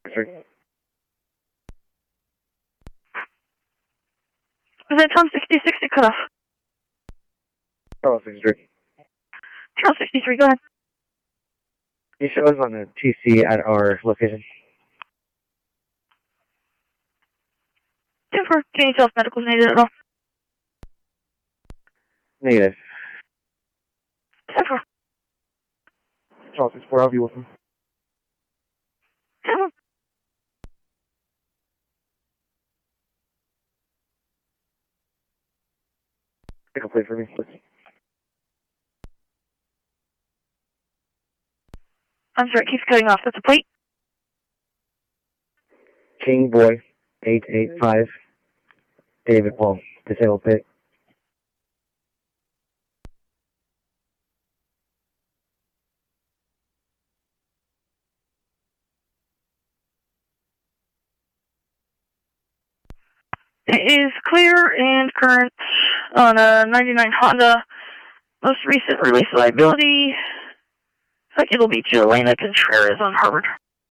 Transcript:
Sorry. Was that Tom 6060 cut off? Charles 63. Charles 63, go ahead. You show us on the TC at our location. 10-4. Can you tell if medical's needed at all? Negative. 10-4. Charles 64, I'll be with him. 10-1. Take a plate for me, please. I'm sorry, it keeps cutting off. That's a plate? King Boy 885. David Paul. Disabled pit. It is clear and current on a 99 Honda. Most recent release liability. Looks like it'll be to Elena Contreras on Harvard.